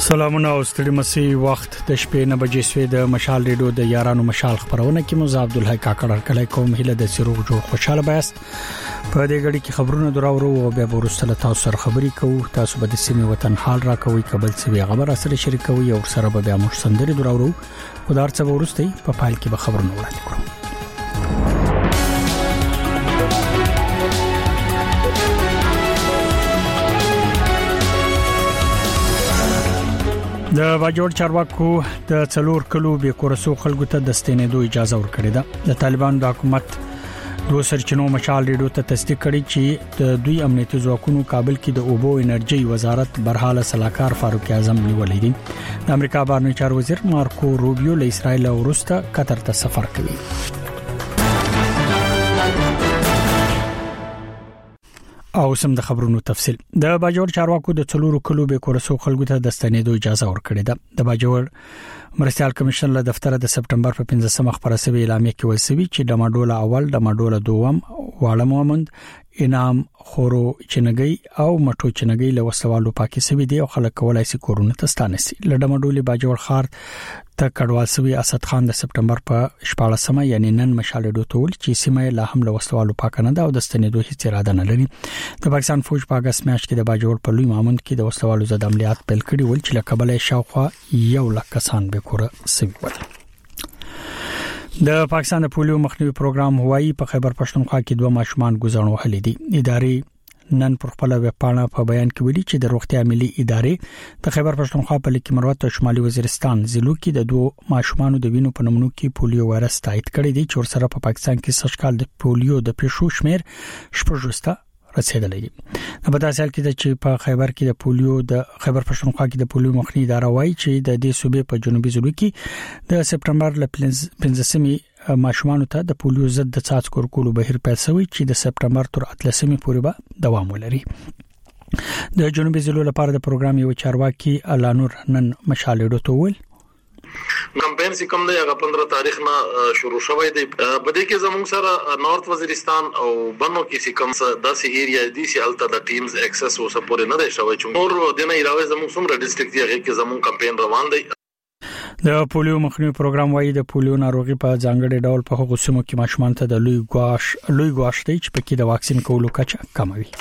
سلامونه او ستړي مسي وخت د شپې 9 بجې سوي د مشال ریډیو د یارانو مشال خبرونه کې مو عبدالحی کاکړ کله کوم هله د سروغ جوړ خوشاله بایست په دې غړي کې خبرونه دراورو او بیا ورسره تاسو سره خبري کوو تاسو به د سیمې وطن حال را کوي قبل څه خبر سره شریکوي او سره به بیا مو سندري دراورو خدای څه ورستي په فایل کې به خبرونه وړاندې کړو د باجوړ چارواکو د څلور کلو به کورسو خلکو ته د ستنېدو اجازه ورکړې ده د طالبانو د حکومت دوه سرچینو مشال ریډیو ته تصدیق کړي چې د دوی امنیتي ځواکونو کابل کې د اوبو انرژي وزارت برحاله صلاحکار فاروق اعظم نیولې دي د امریکا بهرنی چارو وزیر مارکو روبیو له اسرایل او روستا قطر ته سفر کوي او سم د خبرونو تفصيل د باجوړ چارواکو د څلورو کلو به کورسو خلکو ته د ستنېدو اجازه ورکړې ده د باجوړ مرستيال کمیشن له دفتر د سپټمبر په 15 خبره سوي اعلامیه کې وسوي چې د ماډوله اول د ماډوله دوم واړه مومند انعام خورو چنګي او مټو چنګي له وسوالو پاکي سوي دي او خلک کولای شي کورونه ته ستانسي لډه ماډولي باجوړ خار ته کډوال سوي اسد خان د سپټمبر په 14 یعنی نن مشالډو تول چې سیمه له هم له وسوالو پاکنه ده او د ستنېدو هیڅ اراده نه لري د پاکستان فوج په اگست میاشت کې د باجوړ په لوی مامند کې د وسوالو زد عملیات پیل کړي ول چې له قبل شاوخوا 1 لک کسان به کوره سوي ول د پاکستان د پولیو مخنیوي پروګرام هوایي په خیبر پښتونخوا کې دوه ماشومان ګزارنو هلي دي ادارې نن پر خپل وپاڼه په بیان کې ویلي چې د روغتیا ملي ادارې د خیبر پښتونخوا په لیک مروت او شمالي وزیرستان ضلعو کې د دوه ماشومانو د وینو په نمونو کې پولیو وایرس تایید کړی دی چې ورسره په پاکستان کې سږکال د پولیو د پیښو شمیر شپږ رسیدلې دي په داسې حال کې چې په خیبر کې د پولیو د خیبر پښتونخوا کې د پولیو مخنیوي اداره وایي چې د دې صوبې په جنوبي ضلعو کې د سپټمبر ل 15 ماشومان ته د پولیو ضد د څاڅکو ورکولو بهیر پیل شوی چې د سپټمبر تر 13 پورې به دوام ولري د جنوبي ضلعو لپاره د پروګرام یو چارواکي الانور نن مشالډو ته ویل کمپاین چې کوم دی هغه 15 تاریخ نه شروع شوی دی په دې کې زموږ سره نارث وزیرستان او بنو کې چې کوم داسې ایریا دي چې الته د ټیمز اکسس او سپورټ نه دی شوی چې نور د نه علاوه زموږ څومره ډیسټریکټ دی هغه کې زموږ کمپاین روان دی د پولیو مخنیوي پروګرام وايي د پولیو ناروغي په ځانګړي ډول په هغو سیمو کې ماشومان ته د لوی ګواښ دی چې پکې د واکسین کولو کچه کموي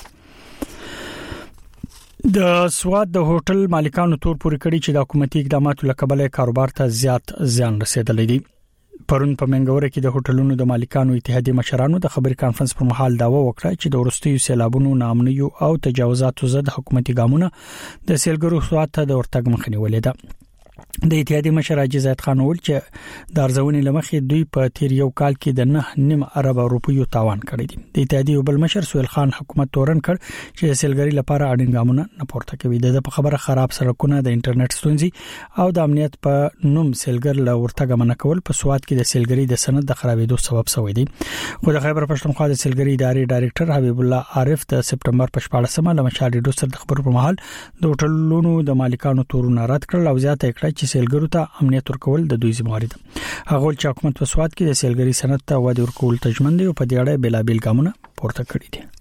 د سواد د هوټل مالکانو تور پوري کړی چې د حکومتي اقداماتو لکبله کاروبار ته زیات زیان رسیدلی دی پرون په منګوره کې د هوټلونو د مالکانو اتحادیه مشرانو د خبري کانفرنس پر مهال داوا وکړه چې د ورستیو سیلابونو نامنیو او تجاوزاتو ضد حکومتي ګامونه د سیلګرو سواد ته د ورتګ مخنیوي لیدل د اتحادیه مشر حاجی زید خان ول چې د ارزونې لمخې دوی په تیر یو کال کې د 9 ارب روپیو تاوان کړی دی د اتحادیه بل مشر سویل خان حکومت تورن کړ چې د سیلګری لپاره اړین ګامونه نه پورته کوي د خبره خراب سړکونه د انټرنیټ ستونزې او د امنیت په نوم سیلګر له ورتګ منع کول په سواد کې د سیلګری د سند د خرابېدو سبب شوی دی خو د خیبر پښتونخوا د سیلګری ادارې ډایریکټر حبیب الله عارف د سپټمبر په 14 له مشال ډو سره د خبرو په محل د هوټلونو د مالکانو تورونه رد کړل او زیاته کړه چې سیلګرو ته امنیت ورکول د دوی ذمہ واري ده هغه چې حکومت په سواد کې د سیلګری صنعت ته وده ورکول تجمن دی او په دې اړه بلابل ګامونه پورته کړی دي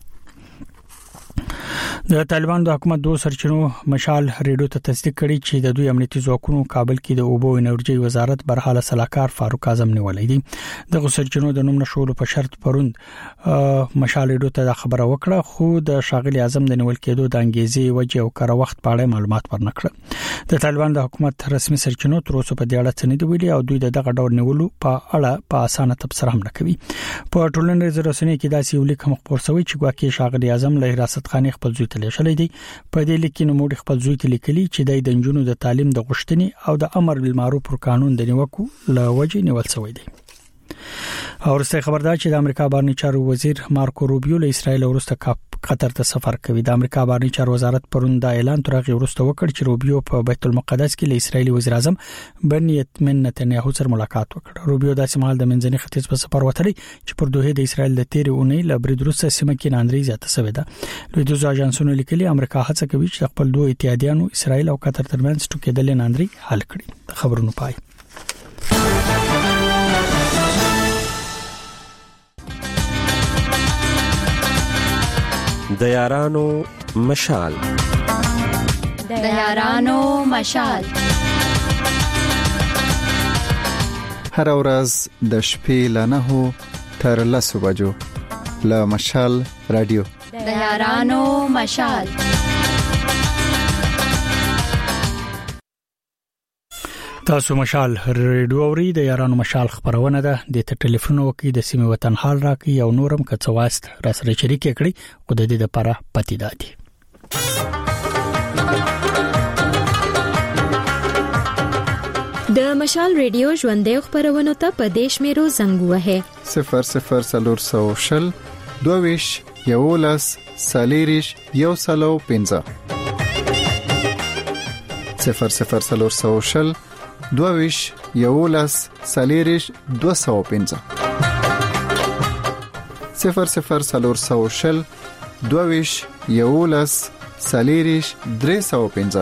د طالبان د حکومت دوه سرچینو مشال ریډیو ته تصدیق کړي چې د دوی امنیتي ځواکونو کابل کې د اوبو انرژي وزارت برحاله صلاحکار فاروق اعظم نیولې دي د سرچینو د نوم نشولو په شرط پروند مشال ریډیو ته خبره وکړه خو د شاغلي اعظم د نیول کېدو د انګیزې وجه او کار وخت په اړه معلومات ورنکړه د طالبان د حکومت رسمي سرچینو تر اوسه په دې اړه څه نه دی ویلي او دوی دغه ډول نیولو په اړه په اسانه تبصره هم نه کوي په ټولنیزو رسنیو کې داسې یو لیک هم خبر شوی چې ګواکې شاغلي اعظم له حراست خانه خپل زوی ته لشلې دي په دې لیک کې نوموړي خپل زوی ته لیکلي چې د جنونو د تعلیم د غوښتنې او د امر بالمعروف پر قانون د نیوکو له وجې نیول شوی دی او ورسته خبردار چې د امریکا بهرنی چارو وزیر مارکو روبیو له اسرایل ورسته قطر ته سفر کوي د امریکا بهرنی چارو وزارت پرون دا اعلان ترغه ورسته وکړ چې روبیو په بیت المقدس کې له اسرایلی وزیر اعظم بنیامین نتنیاهو سره ملاقات وکړ روبیو د سیمال د منځني ختیځ په سفر وتلی چې پر دوه د اسرایل د تیرې اونۍ له برید وروسته سیمه کې ناندري زیاته شوې ده لوی دوه اژانسونو لیکلي امریکا هڅه کوي چې خپل دوه اتحادیانو اسرایل او قطر ترمنځ ټوکېدل ناندري حل کړي خبرونه پای د یارانو مشال د یارانو مشال. هر ورځ د شپې له 9 تر 10 بجو له مشال رادیو د یارانو مشال. تاسو مشال ریډیو اوري د یارانو مشال خبرونه ده د ټلیفون وکي د سیمه وطن حال راکي او نورم کڅواست را سره شریک کړي کو د دې لپاره پتی دادي. د مشال ریډیو ژوندې خبرونه ته په دیش میرو زنګ وهه 000 22 یولس سالیریش یو سلو 15 000 22 یولس سالیریش 215 000 22 یولس سالیریش 315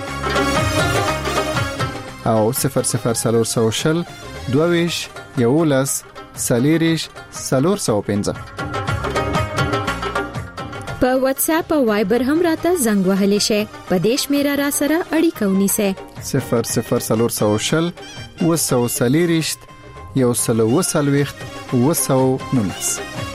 او 000 22 یولس سالیریش 415. په واتس اپ او وایبر هم راته زنګ وهلی شي. په دیش میرا را سره اړیکه ونیسه 000 وسو سالیریش یو سلو وسلويخت وسو نونس.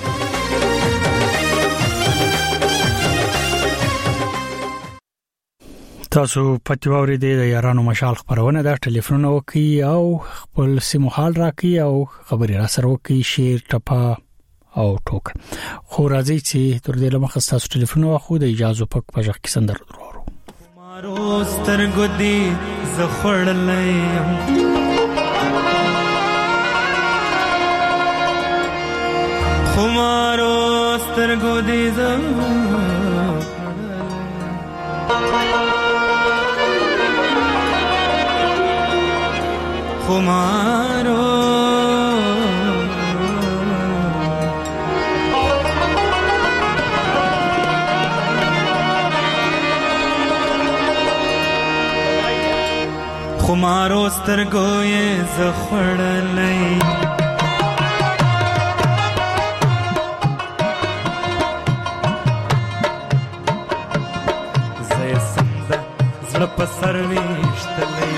تاسو پټیووري د یارانو مشال خبرونه د ټلیفون وکي او خپل سیمو حال راکي او خبري را سره وکي شیر ټپا او ټوک. خو راځي چې تر دې لمخه تاسو ټلیفون واخو د اجازه پک پجخ کې سندر درو. مارو سترګو دی زخړلې خمارو سترګو دی خمارو خمارو سترګو یې زخړلې زې سمده زړه په سر وشتلې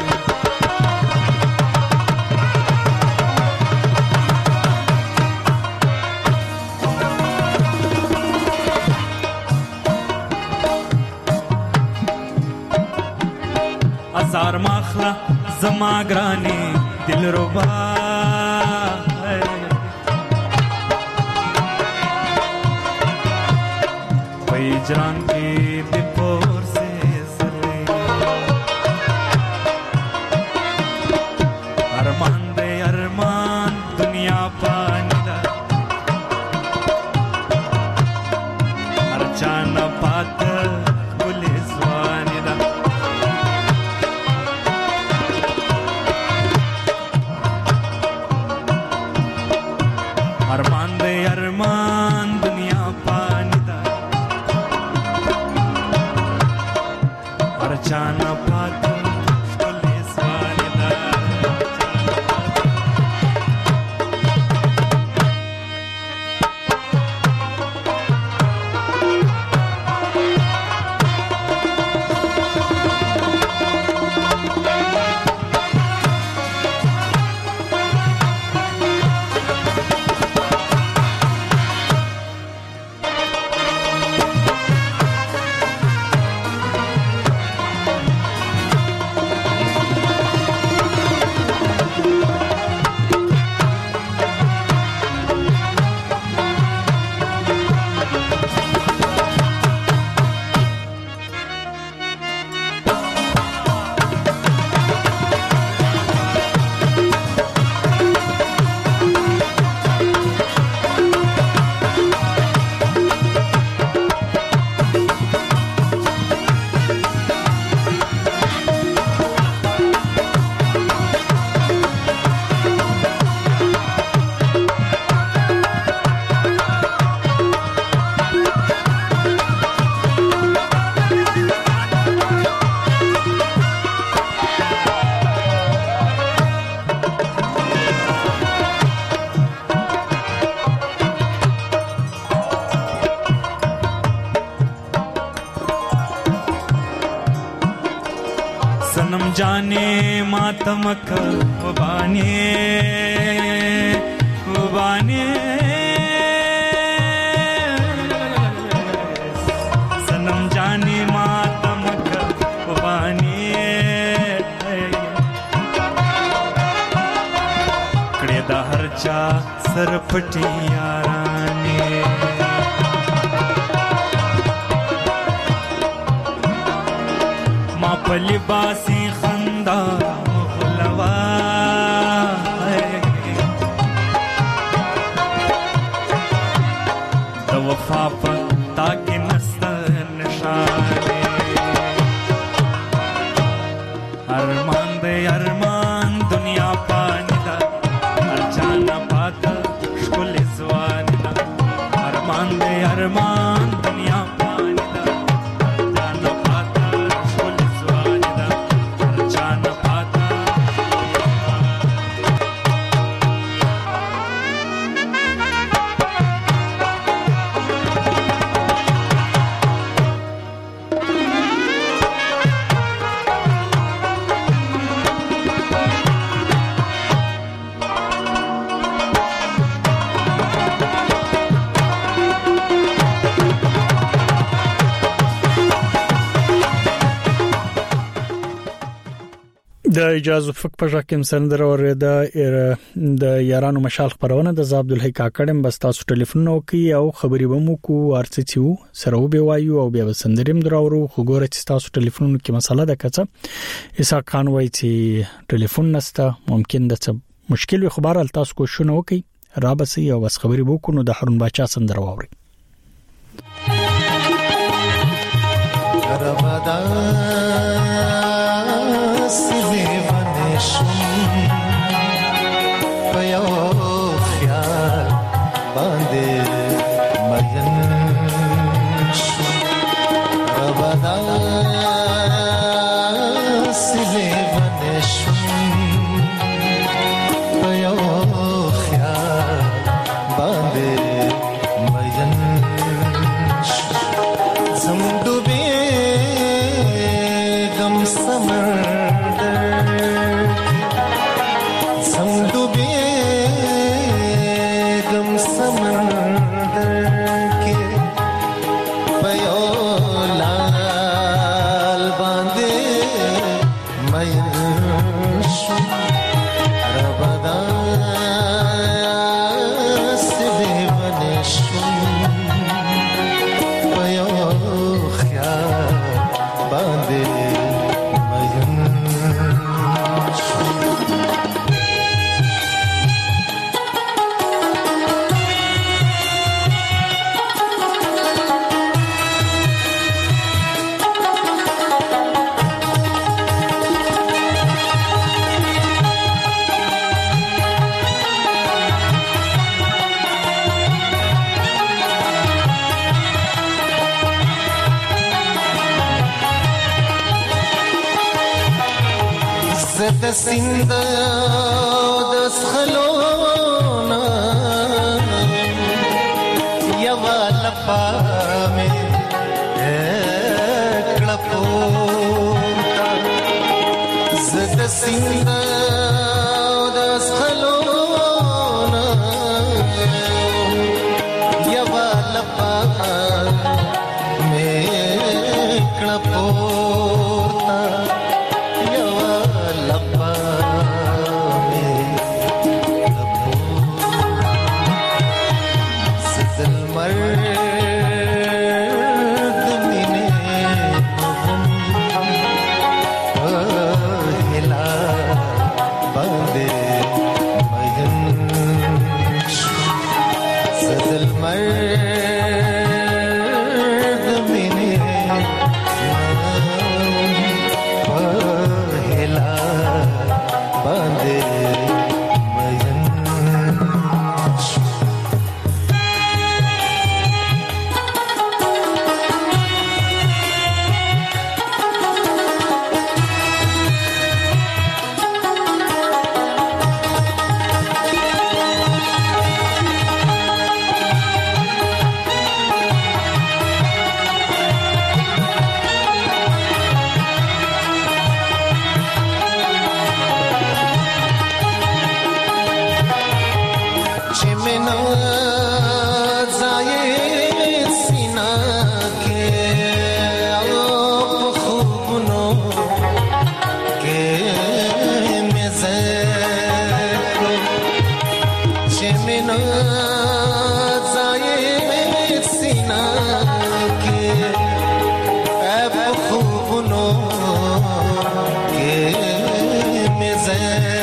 زار ماخلا زما گرانی دل ربا پیجران کی بپور سے سلے ارمان دے ارمان دنیا پانی دا ارچانا پات پولیس وانی دا ارمان دے ارمان دنیا پانی دا जाने मातम कबाने उबाने सनम जाने मातम कबाने कड़े दा हरचा सरपटी याराने मापली बासी खंदा खुलवा द वफा पता के नस्तर निशाने अरमान दे अरमान दुनिया पानी दा अर्चाना पाता शुल इज़वानी दा अरमान दे अरमान दुनिया पानी दा अर्चाना पाता शुल इज़वानी दा अर्चाना पाता د اجازه فک په حکم سندر اوریدا د یارانو مشال خبرونه د عبد الحی کاکړم بس تاسو ټلیفون نو کی او خبري بمو کو ارڅچو سره به وایو او بیا سندریم دراورو خو ګوره چې تاسو ټلیفون کې مسله ده کڅه اسا خان وای چې ټلیفون نسته ممکن د مشکل وي خبر ال تاسو کو شنو کی را بسي او بس خبري بو کو نو د هارون باچا سندر ووري سند دس خلونا یوا لپا میں کڑپوتا زد سند دس خلونا یوا لپا میں کڑپوتا مینا زای سینا کې او خوبونو کې مزه چې مینا زای سینا کې او خوبونو کې مزه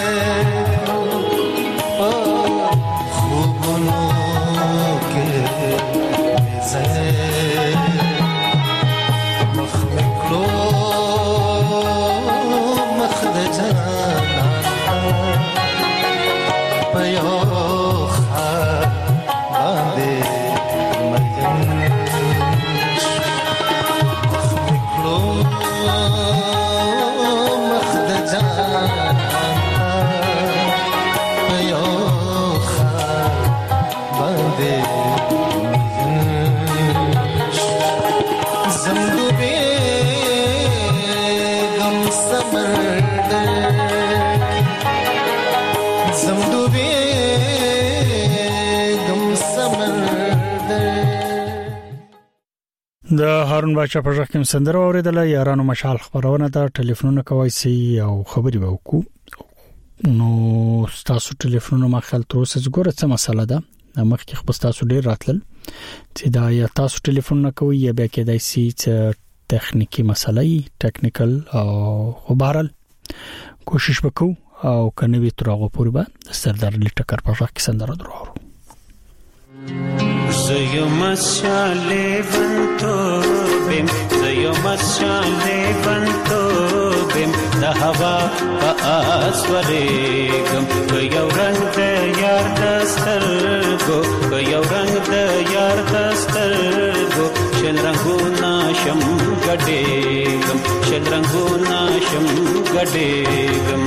د هارون بادشاہ په ځخ کې سندره اوریدل یارانو مشال خبرونه دا ټلیفونونه کوي سي او خبري وکړو نو تاسو ټلیفونونه ما خپل تر اوسه زګوره څه مسله ده مخکې خپل تاسو ډیر راتل چې دا یا تاسو ټلیفونونه کوي یا به کې دای سي تخنیکی مسله ټیکنیکل او خبرال کوشش وکړو او کنه وی تر هغه پورې به سردار لټکر په ځخ کې سندره درو زيو مساله بنتو بم زيو مساله بنتو بم د هوا په اسورېګم یو رنگ د یار دسترګو یو رنگ د یار دسترګو شل رنگونه شم ګډېګم شل رنگونه شم ګډېګم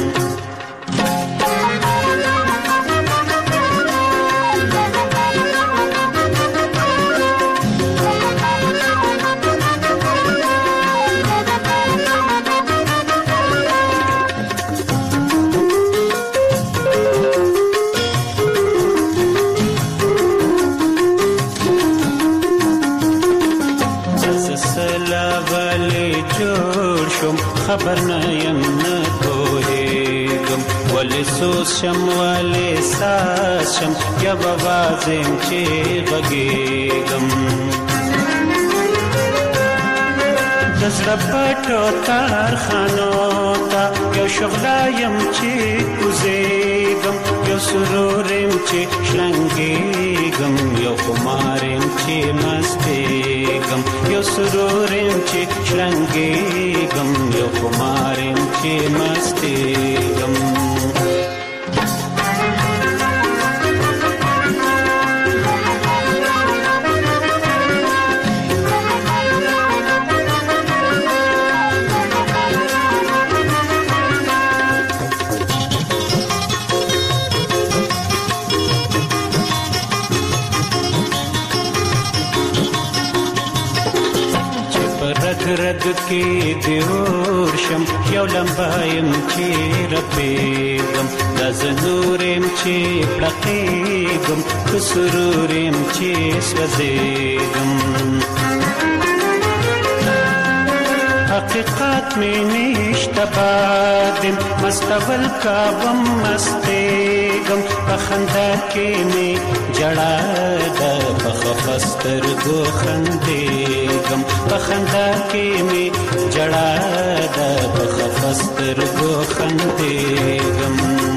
خبر نه يم نه کوهېږم ولې سوز شم ولې ساز شم یا بوازم چې غږېږم د زړه پټو کارخانو ته یو شغله یم چې کوزېږم یو سرور یم چې شلنګېږم یو خمار یم چې مستېږم یو سرور یم چې شلنګېږم یو خمار یم چې مستېږم رد کې دیور شم یو لمبایم چې رپېږم د زنورم چې پړقېږم د سرورم چې سوځېږم حقیقت می نشته بادم مستول کابم مستېږم په خندا کې می جړا ده په خفستر ګو خندېږم په خندا کې می جړا ده په خفستر ګو خندېږم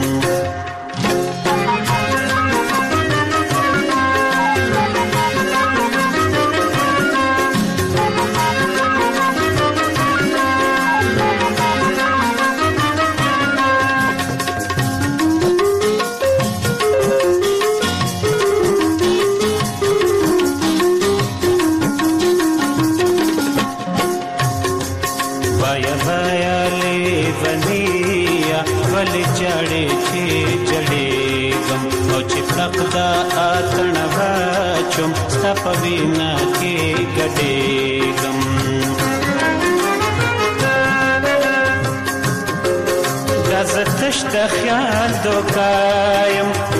دا اتن واچم ستا په وینا کې ګډېږم دا زه تش د خیال دوکایم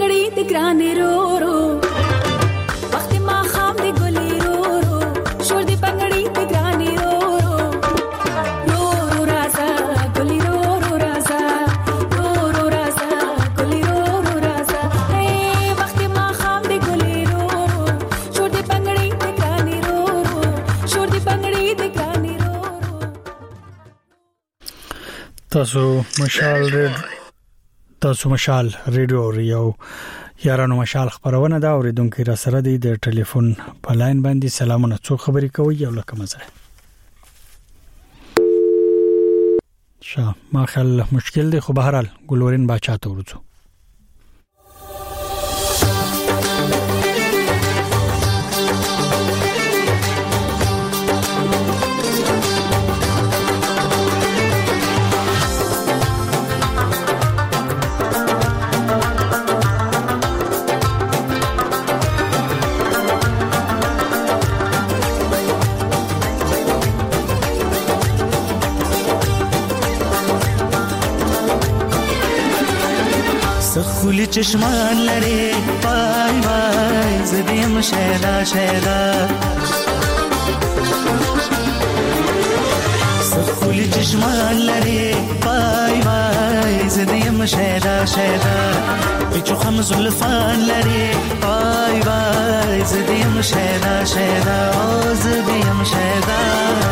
پنګړې د ګرانې رو رو وخت ما خام د ګلې رو رو شور د پنګړې د ګرانې رو رو رو رازا ګلې رو رو رازا رو رو رازا ګلې رو رو رازا اے وخت ما خام د ګلې رو شور د پنګړې د ګرانې رو شور د پنګړې د ګرانې رو تاسو مشال ریډیو ریو یارانو مشال خبرونه دا اوریدونکو را سره دی د ټلیفون په لاین باندې سلامونه څو خبرې کوي یو لکه مزه ما خل مشکل دی خو بهرحال ګلورین باچا ته ورځو سخولی چشمان لري وای وای زدیم شهدا شهدا سخولی چشمان لري وای وای زدیم شهدا شهدا بچو خم زلفان لري وای وای زدیم شهدا شهدا زدیم شهدا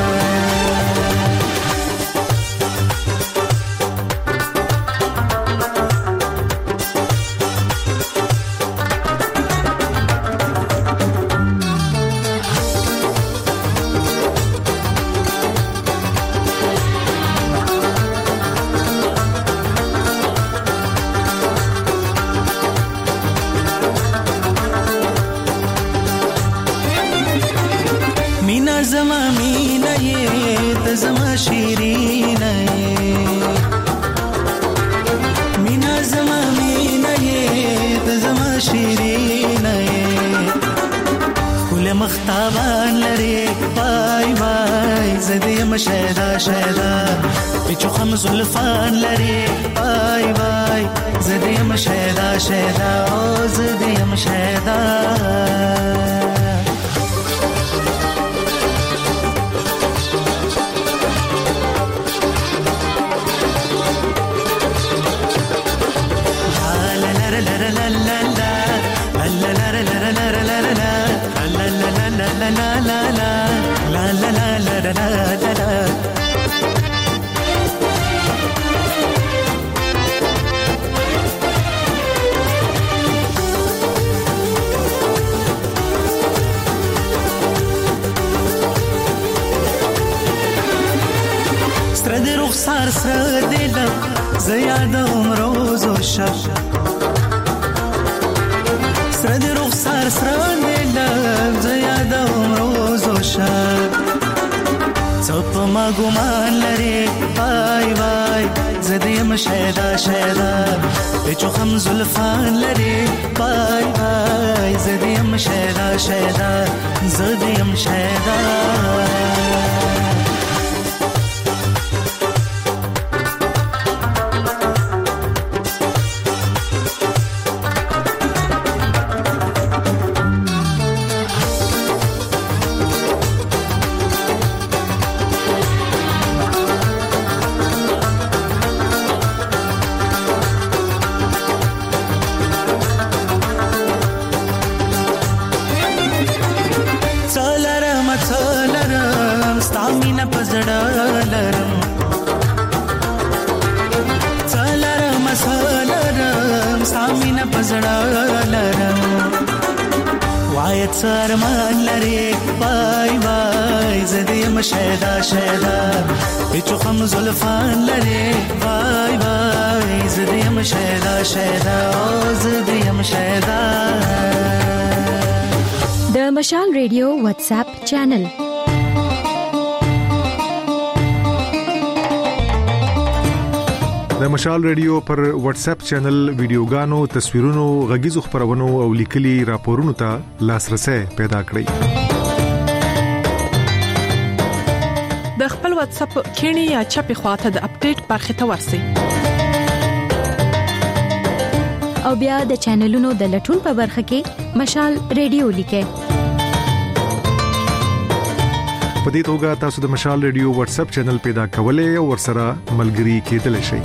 زما مینه یې ته زما شیرینه مینا زما مینه یې ته زما شیرینه کله مختابان لري وای وای زدیم شهدا شهدا بچو خم زلفان لري وای وای زدیم شهدا شهدا زدیم شهدا سره د رخسار سره دلم زیادم روز و شب سره د رخسار سره دلم زیادم روز و شب څوپ ما ګمان لري وای وای زدیم شهدا شهدا بچو خم زلفان لري وای وای زدیم شهدا شهدا زدیم شهدا سرمان لري وای وای زدیم شهدا شهدا بچو خم زلفان لري وای وای زدیم شهدا شهدا زدیم شهدا د مشال ریډیو واتس اپ چینل د مشال ریډیو پر واتس اپ چینل ویډیوګانو تصویرونو غږیزو خبرونو او لیکلي راپورونو ته لاسرسي پیدا کړئ د خپل واتس اپ کینی یا چپی خواته د اپډیټ برخه ته ورسئ او بیا د چینلونو د لټون په برخه کې مشال ریډیو لیکه. په دې توګه تاسو د مشال ریډیو واتس اپ چینل پیدا کولای او ورسره ملګري کېدلی شئ.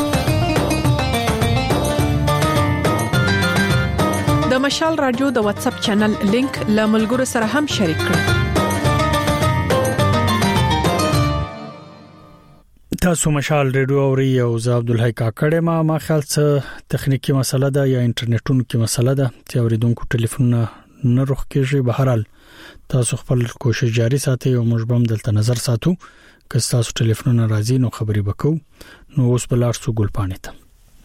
د مشال رادیو د واتس اپ چینل لینک له ملګرو سره هم شریک کړئ. تاسو مشال ریډیو اوري او زه عبدالحی کاکړه ما خیال څه تخنیکی مسله ده یا انټرنیټونو کې مسله ده چې اوریدونکو ټلیفون نه روخ کېږي. بهرحال تاسو خپل کوشش جاری ساتئ او موږ هم دلته نظر ساتو که تاسو ټلیفون راځي نو خبري وکړو. نو اوس بلار سو ګلپانې ته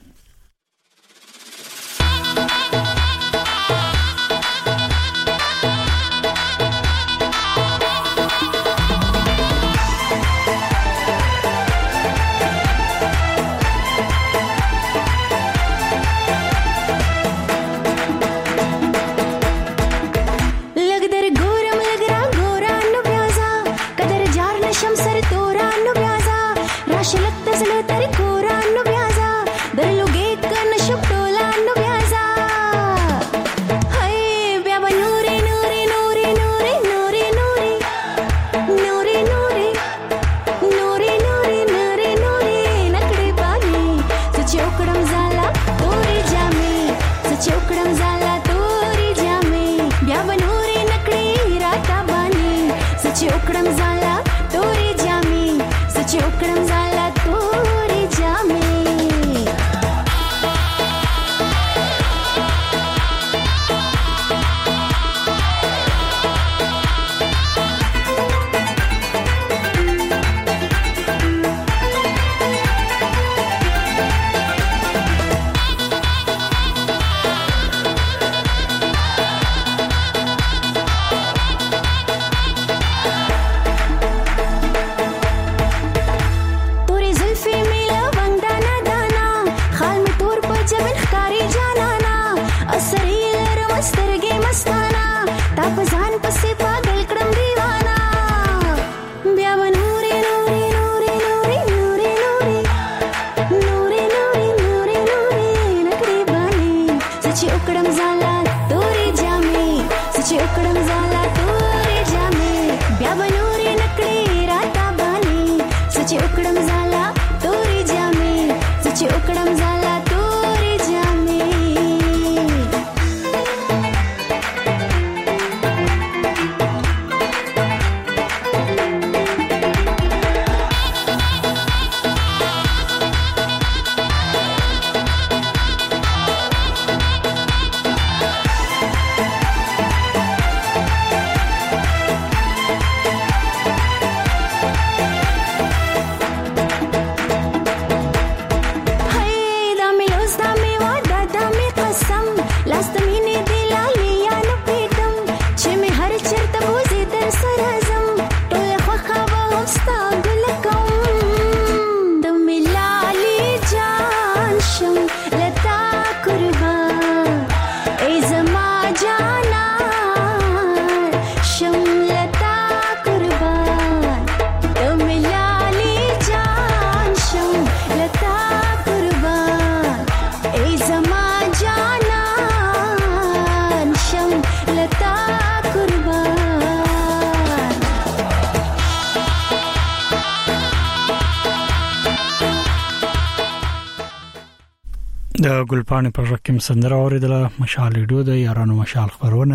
د ګلپانې پر رقم سندره اوریدله. مشال ریډیو د یارانو مشال خبرونه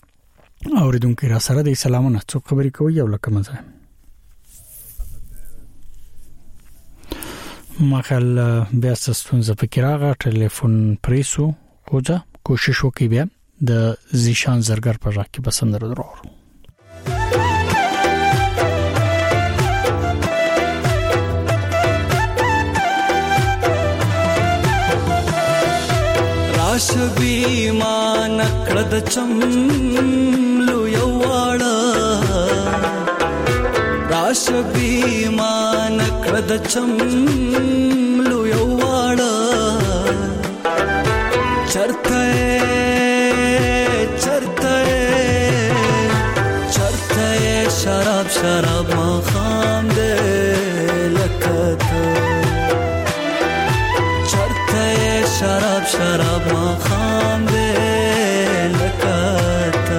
اوریدونکو را سره د سلامونه څو خبرې کوي یو لکه مزه ما خل بیا ستونزه فکر راغی ټلیفون پریسو کوجا کوشش وکي بیا د زیشان زرګر پر رقم سندره درو. شبي ما نکړد چملو یواړه راشبي ما نکړد چملو یواړه چرته شراب ما خام دې لکته چرته شراب شراب ما خام دے لکاتا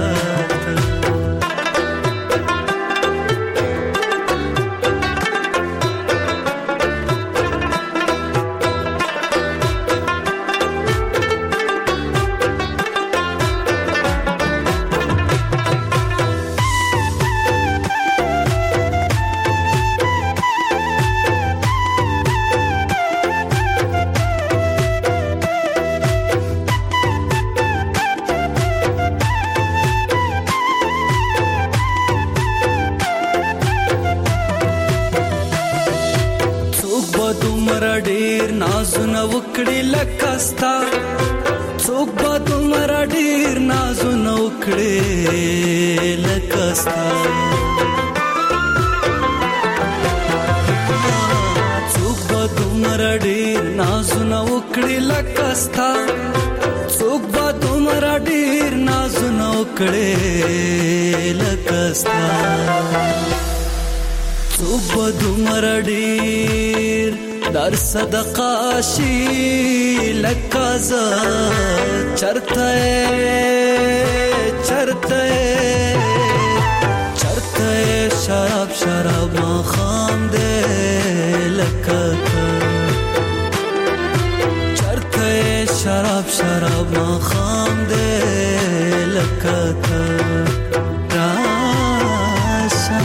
نازونه وکړي لکستا څوک به دومره ډیر نازونه وکړي لکستا څوک به دومره ډیر نازونه وکړي لکستا څوک به دومره ډیر نازونه وکړي لکستا څوک به دومره ډیر در صدقه شي لکازا چرته شراب شراب ما خام دے لکاتا چرته شراب شراب ما خام دے لکاتا راشا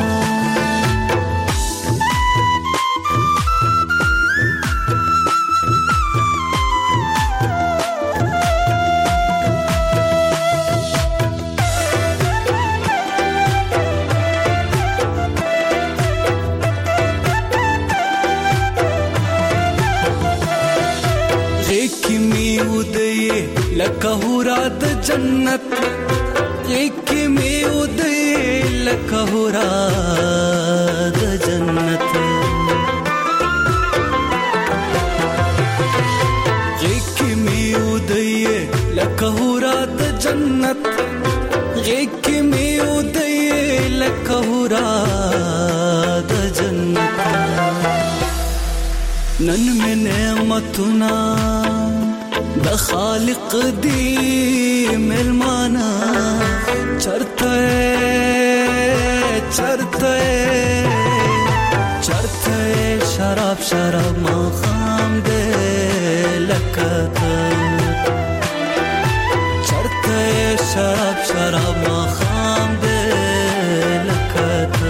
لکه هورا د جنت یک می ودی لکه هورا د جنت یک می ودی لکه هورا د جنت یک می ودی لکه هورا د جنت نن می نعمتنا د خالق دی ملمانا چرته شراب شراب ما خام دے لکاتا چرته شراب شراب ما خام دے لکاتا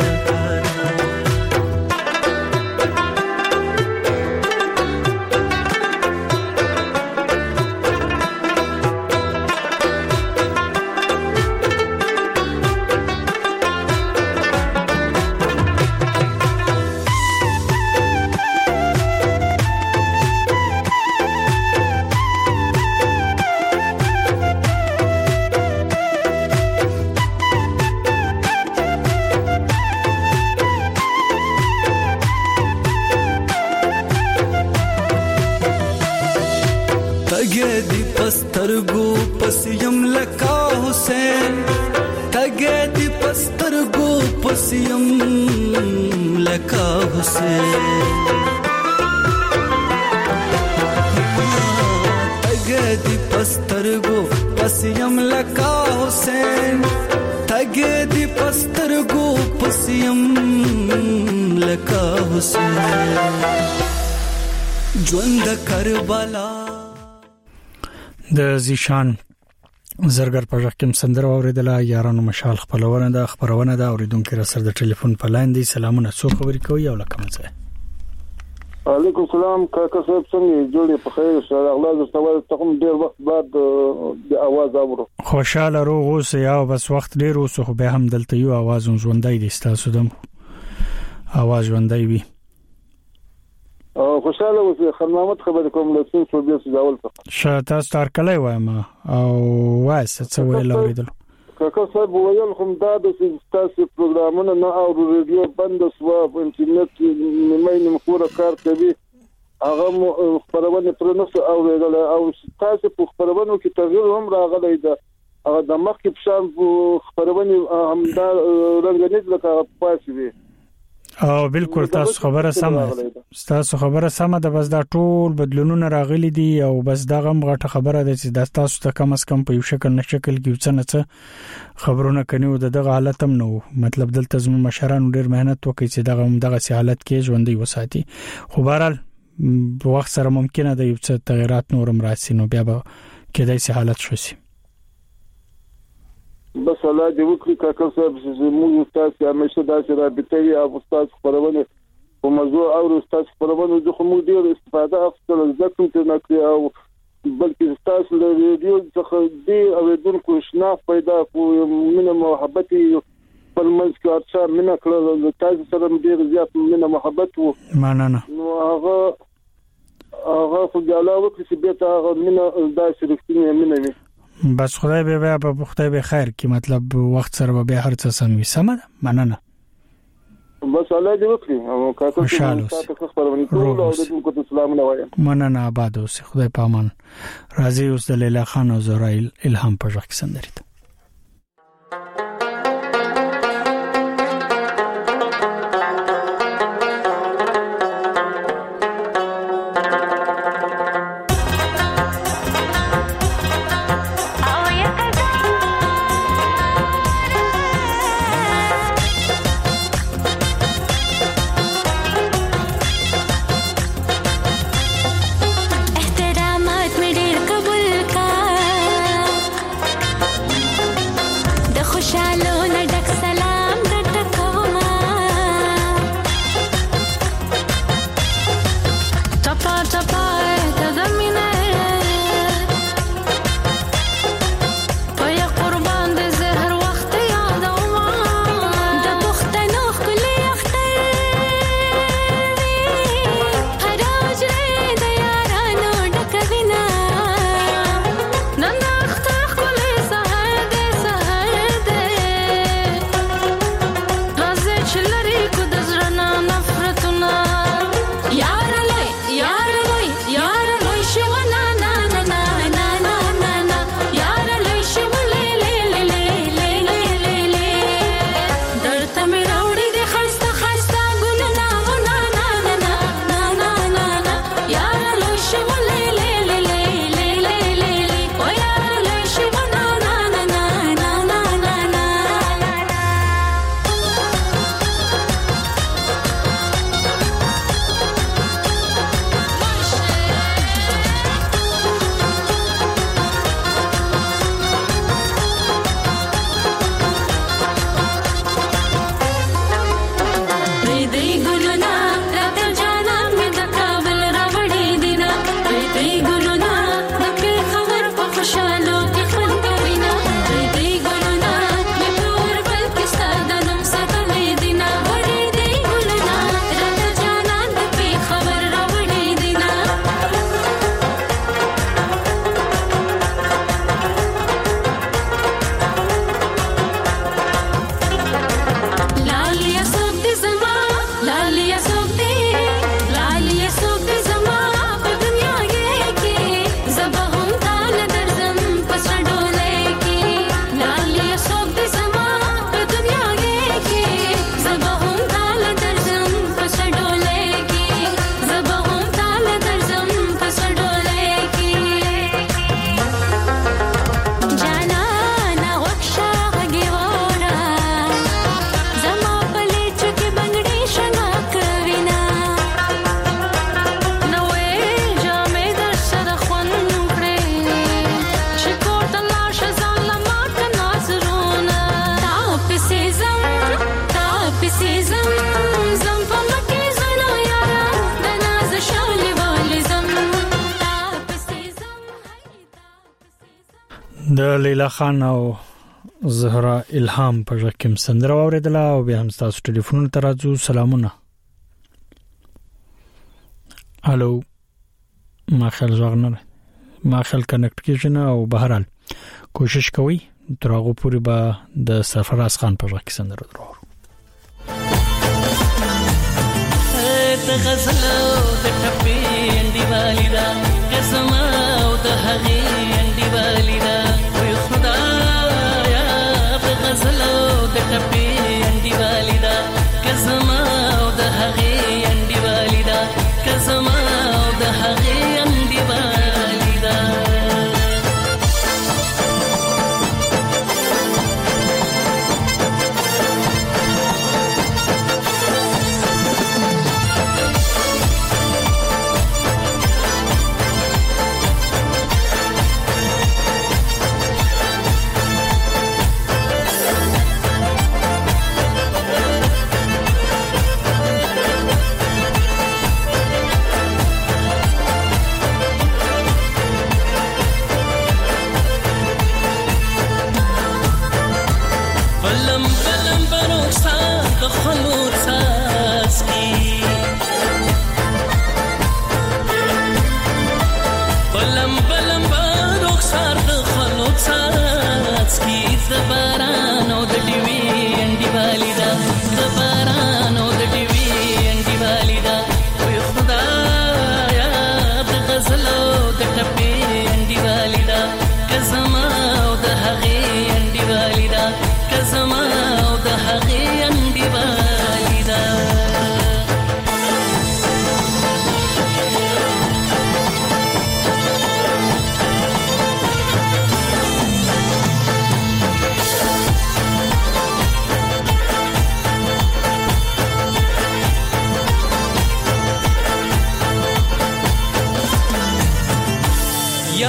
پسترګو پسیم لکا حسین تګه دی پسترګو پسیم لکا حسین تګه دی پسترګو پسیم لکا حسین تګه دی پسترګو پسیم لکا حسین ژوند کربلا د زیشان زرګر په ځکه کوم سندره اوریدله یارانو مشال خپلونه د خبرونه د اوریدونکو را سره د ټلیفون په لاین دي سلامونه څو خبرې کوي او لکه مزه علیکم السلام کاکا صاحب څنګه جوړې په خیر سره اغلاظ استوال تقوم ډیر وخت بعد د आवाज اورو خوشاله روغ اوسه یا بس وخت ډیر اوسه خو به هم دلته یو आवाज ژوندۍ دي تاسو دم आवाज ژوندۍ وي خوشاله اوسه خدمت خبر کوم له څو بیا سجاول شاته ستار کله وایم او واسه څه ویل اوریدل کاکا صاحب ویل کوم دا د تاسو پروګرامونه نه او ریډیو بند سو په انټرنیټ نیمه مخوره کار کوي هغه خبرونه پر نفس او ریډل او تاسو په خبرونو کې تغییر هم راغلی دا هغه د مخ کې په شان خبرونه هم دا رنګنیز لکه پاسوي او بالکل تاسو خبره سمه ده بس دا ټول بدلونونه راغلي دي او بس دا غم غټه خبره ده چې دا تاسو ته کم از کم په یو شکل کې وڅنه خبرونه کني او دغه حالت هم نو مطلب دلته زموږ مشران ډېر مهنت وکړي چې دغه سي حالت کې ژوندۍ وساتي خو بهرحال وخت سره ممکنه ده یو څه تغیرات نورم راسي نو بیا به کېدای سي حالت شوسي بس الله دې وکړي کاکا صاحب چې موږ تاسو همیشه داسې رابطه وي او تاسو خبرونه په موضوع او تاسو خبرونه د خو موږ ډیر استفاده افضل ځکه چې نکړي او بلکې تاسو له ریډیو څخه دې اوریدونکو شناخت پیدا کوو مینه محبت په منځ کې اړتیا مینه کړل تاسو سره ډیر زیات مینه محبت وو مننه نو هغه خو د الله وکړي چې به تا مینه داسې رښتینی مینه وي بس خدای به خیر کی مطلب وخت سره به هر څه سم وي سم مننه بس الله دې وکړي او کاکا تاسو خبرونه ټول او د کو ته سلام نه وایم مننه آباد اوسه خدای پامان راضي اوس د لیلا خان او زهرا الهام په ځخ سندري د لیلا خان او زهرا الهام په رقم سندره اوریدله او به هم تاسو ټلیفون ته راځو سلامونه الو ما خل ځغنه ما خل کنیکټ کیږي او بهرحال کوشش کوي تر هغه پورې به د سرفراز خان په رقم سندره درو د غزل او د ټپې انډي والیدا قسم او د هغې انډي والیدا وي خدایا د غزل او د ټپې انډي والیدا قسم او د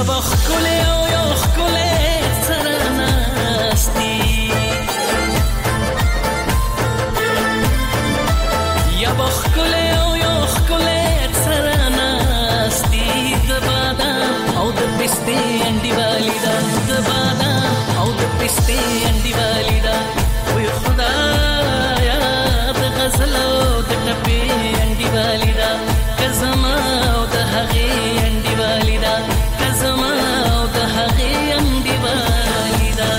یا بخکله او یا خکله سرناستی یا بخکله او یا خکله سرناستی د بادام او د پسته انډي والی دا د بادام او د پسته انډي والی دا وي خدایا د غزل او د ټپې انډي والی دا کزما او د هغې انډي والی دا کزما او د هغې انډي والی دا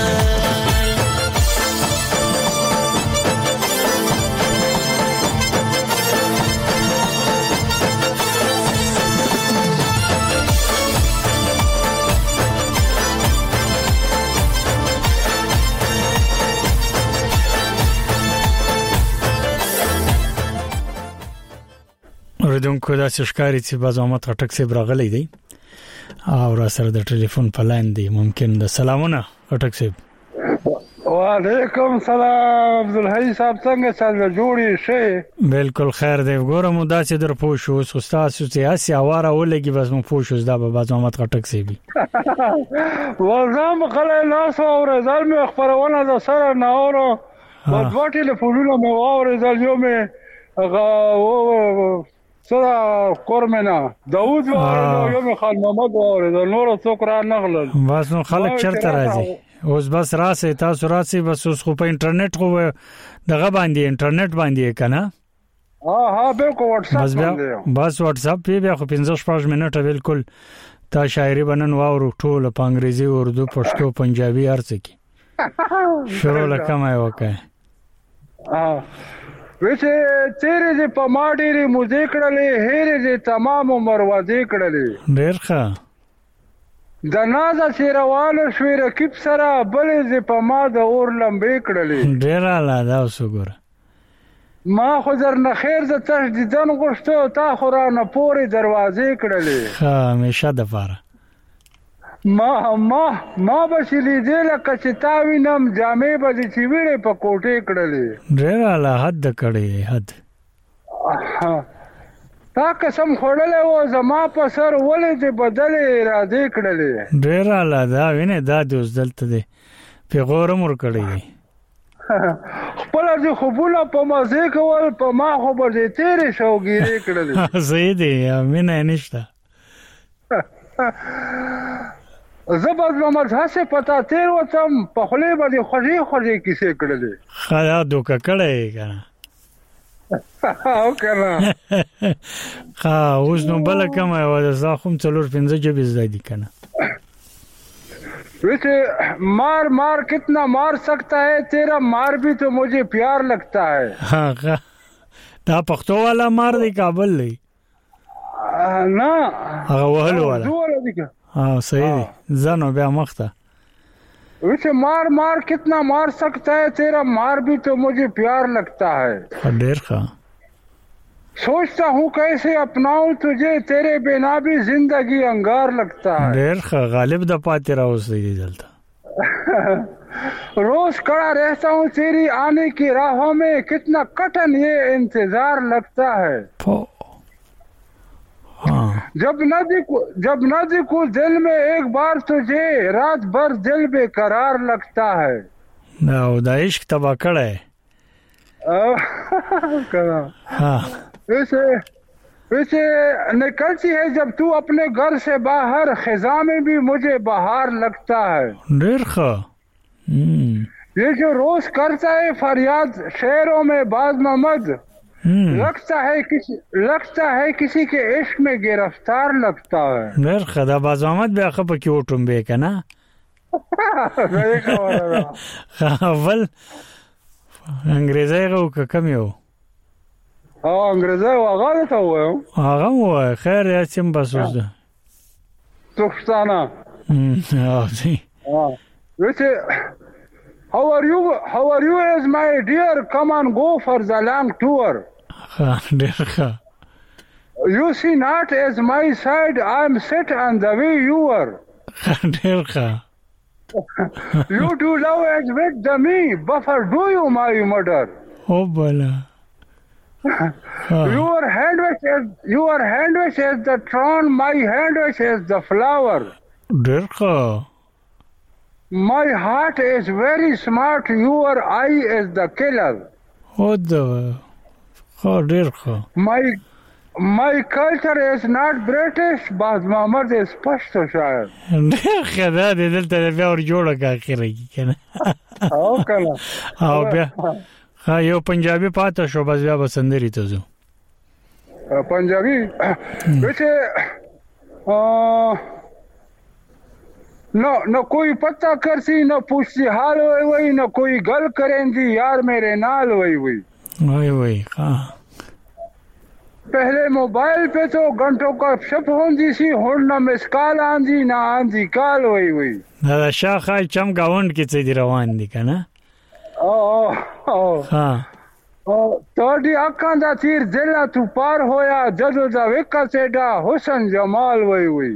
اوریدونکو دا ښکاری چې باز احمد خټک صاحب راغلی دی او را سره د ټلیفون په لاین دی ممکن د سلامونه خټک صاحب وعلیکم سلام عبدالحی صاحب څنګه چل جوړی شي بالکل خیر دی ګورم دا چې در پوه شو استاد سیاسي اواره ولګي بس مو پوه شو دا به باز احمد خټک صاحب وزم خلای ناس او رزل می خبرونه د سره ناورو په دوه ټلیفونونو مې واورېدل یو مې سره کورمنا داوود یو مې خان محمد واورېدل نور څوک را نغلل بس نو خلک چرته راځي اوس بس راسه تاسو راسه بس اوس خو په انټرنیټ خو دغه باندې انټرنیټ باندې کنه ها بالکل واتس اپ باندې بس واتس اپ بیا خو 15 منټه بالکل تا شاعري بنن واورو ټول په انګریزي اردو پښتو پنجابي ارڅ کی شروع لکه ما وکای وچه تیرې دې په ما ډېرې موزې کړلې هېرې دې تمام عمر وځې کړلې ډېر ښه د نازه چې روانه شوې رقیب سره بلې دې په ما د اور لمبې کړلې ډېر اعلی دا اوس وګوره ما خو درنه خیر د تش دیدن غوښته تا خو رانه پورې دروازې کړلې ښه همیشه دپاره ما به چې لیدې لکه چې تا وینم جامې به دې چې ویړې په کوټې کړلې ډېر اعلی حد کړی حد تا قسم خوړلی و زما په سر ولې دې بدلې ارادې کړلې ډېر اعلی دا وینې دا دې اوس دلته دی پیغور هم ورکړی دی خپله دې خوبونه په مزې کول په ما خو به دې تېرې شوګیرې کړلې صحیح دی مینه یې نشته زبد محمد هسه پتا تیر وتم په خلی باندې خوږی خوږی کیسې کړلې خیا دوکه کړې کنه او کنه اوس نو بل کوم یو د زاخم 4-5 جبې زدي کنه ویسے مار کتنا مار سکتا ہے تیرا مار بھی تو مجھے پیار لگتا ہے ها دا پښتو والا مار دی کابل دی نه هغه وهلو والا صحیح دی ځانو بیا مخته ویسے مار کتنا مار سکتا ہے تیرا مار بھی تو مجھے پیار لگتا ہے ډیر ښه सोचता हूँ कैसे अपनाऊं तुझे तेरे बिना भी जिंदगी अंगार लगता है ډیر ښه غالب د پاتې راوستي دی دلته रोज खड़ा रहता हूँ तेरी आने की राहों में कितना कठिन ये इंतजार लगता है जब न दिखूं दिल में एक बार तुझे रात भर दिल बेकरार लगता है نو دا عشق تبا کړه वैसे निकलती है जब तू अपने घर से बाहर खिजा में भी मुझे बाहर लगता है ډیر ښه ये जो रोज करता है फरियाद शेरों में बाज मोहम्मद लगता है किसी के इश्क में गिरफ्तार लगता है ډیر ښه دا باز محمد بیا خپه کې وټوم به کنه اول انګریزي غو کم یو انګریزي هغه ته وایو هغه وای خیر یا چم بسوس ده توښتانه سي ویسے how are you as my dear come and go for the long tour ډیر ښه you see not as my side I am set on the way you were ډیر ښه you do love as with the me buffer do you my murder oh bala your hand was as the throne my hand was as the flower ډېر ښه. My heart is very smart, your eye is the killer. ډېر ښه. My culture is not British, but Muhammad is پښتو شاعر. ډېر ښه دا دلته بیا ور جوړه کا اخره کې کنه. او کنه. او بیا یو پنجابي پاتې شو بس بیا بسندري ته زو. پنجابي ویسے نہ کوئی پتہ کرسی نہ پوچھتی حال وہی نہ کوئی گل کریں دی یار میرے نال وہی ہاں پہلے موبائل پہ تو گھنٹوں کا شپ ہوندی سی ہن نہ مس کال آندی نہ آندی کال وہی دا شاخای چم گاوند کې څه دی روان دي کنه. ہاں توڑی اکھاں دا تیر دلا تو پار ہویا جدو دا وکا سیڈا حسن جمال وہی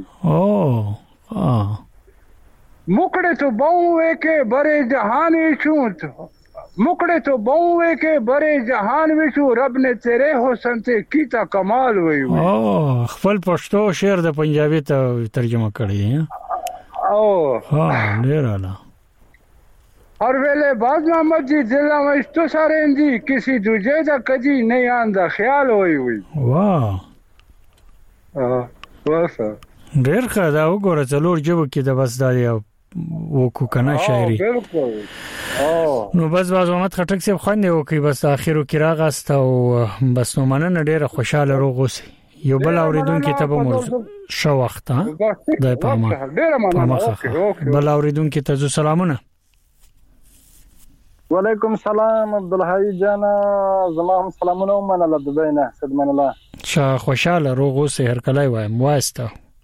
مکڑے تو بہوے کے بڑے جہان وچوں مکڑے تو بہوے کے بڑے جہان وچوں رب نے تیرے حسن تے کیتا کمال وہی خپل پښتو شعر د پنجابي ته ترجمه کړی دی. ډیر اعلی. ہر ویلے باز محمد جی دلا میں تو سارے اندی کسی دوجے دا کدی نہیں آندا خیال ہوئی واہ بس ډیر ښه. دا وګوره څلور جبو کې د بس دا وکو کنه شاعري. بالکل نو بس بازومت خټک صاحب خوانې وکي بس اخرو کې راغست او بس نو مننه ډیره خوشاله روغ اوسې. یو بل اوریدونکو ته به مو شو وخت ها د پامه بل اوریدونکو ته زو سلامونه. وعلیکم السلام عبدالحی جانا زما هم سلامونه ومنله د بینه صدمن الله شا خوشاله روغ اوسې هر کله وایم واسطه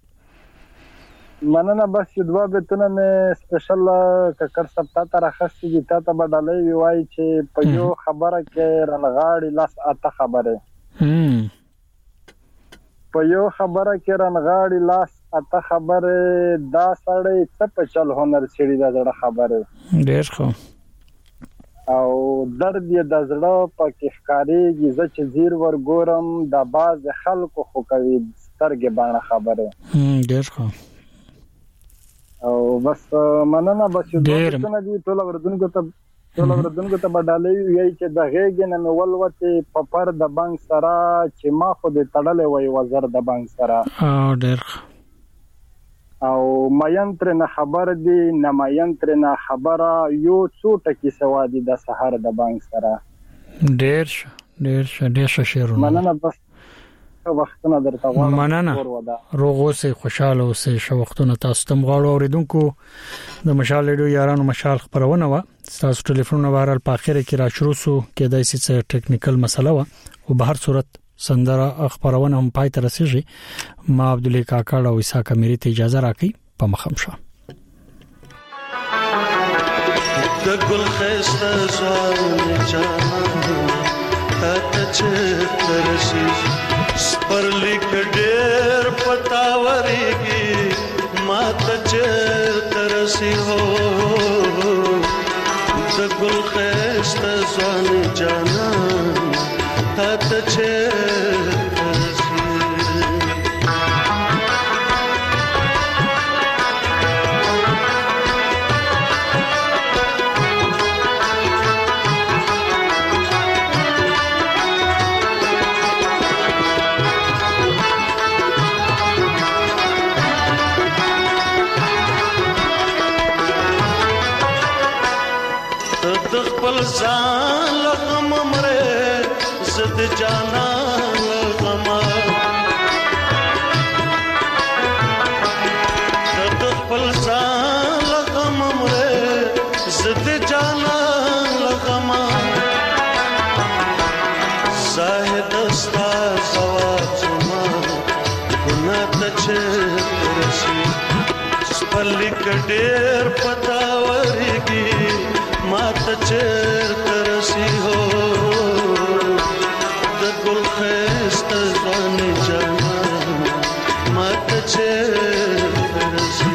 مننه. بس دوه بیتونه مې سپیشل ککر سپتا ته راخستې دي تا ته به ډالۍ وایي چې په یو خبره کې رنغاړي لاس اته خبره په یو خبره کې رنغاړي لاس اته خبره دا سړی څه په چل هنر سړي دا زړه خبره ډېر ښه او درد یې د زړه په کې ښکارېږي زه چې زیر ورګورم د باز خلکو خو کوي سترګې باندې خبره ډېر ښه او بس مننه. بس ډېر دي ټول اوردونکو ته بدالې وی چې د غېګ نه مې ولوته په پر د بانک سره چې ما خو دې تړلې وای وزر د بانک سره ډېر او مینتر نه خبر دی نه مینتر نه خبره یو څو ټکی سوادي د سحر د بانک سره ډېر شعرونه مننه. بس وختونه درته غواړم مننه. روغ اوسې خوشاله اوسې شو وختونه تاسو تم غواړو اوریدونکو د مشال ریډیو یارانو مشال خبرونه و تاسو ټلیفون وارل په اخر کې را شروع سو کېدای شي چې ټیکنیکل مسله و او په هر صورت سندره خبرونه هم پای ته رسیږي. ما عبدالله کاکړ او عیسی کمیری ته اجازه راکړي په مخم شه. د ګل خسته ځوان جانان ته چې ترسي پر لیک ډېر پتاوريږي ما ته چې ترسي هو د ګل خسته ځوان جانان ته چې خپل ځان لغم مره زد جانا لغم خپل ځان لغم مره زد جانا لغم زاهد استا زواج ما ګنا ته چرسي خپل کډیر پتاوريږي ما ته چرته رسی هو د ګل خسته ځوان جانان ما ته چرته رسی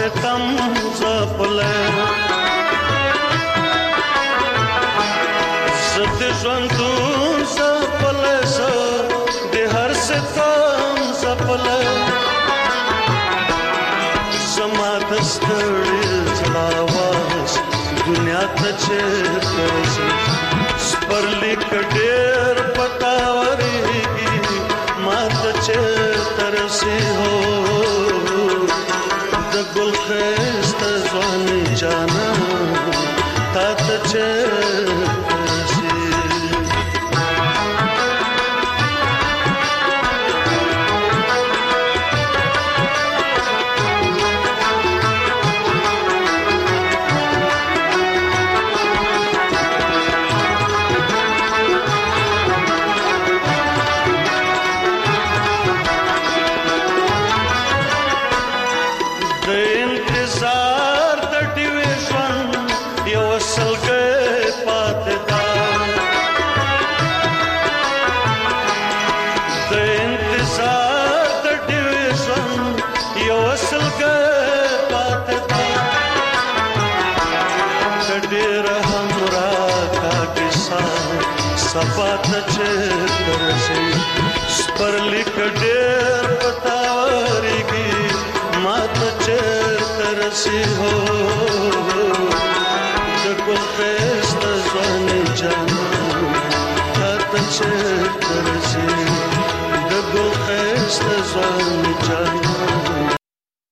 ستم زپلې زت ژوندون زپلې زه د هر ستم زپلې زما د ستړي زړه आवाज دنیا ته چیرته شي سپرلی کډیر پتاوريږي ما ته چیرته رسي هو د ګل خسته ځوان جانا تا ته چیرته رسي सपात चेतरसी स्पर्ली कडेर पतावरीगी मात चेतरसी हो जगुल फेस्त ज़वानी जाना तात चेतरसी जगुल फेस्त ज़वानी जाना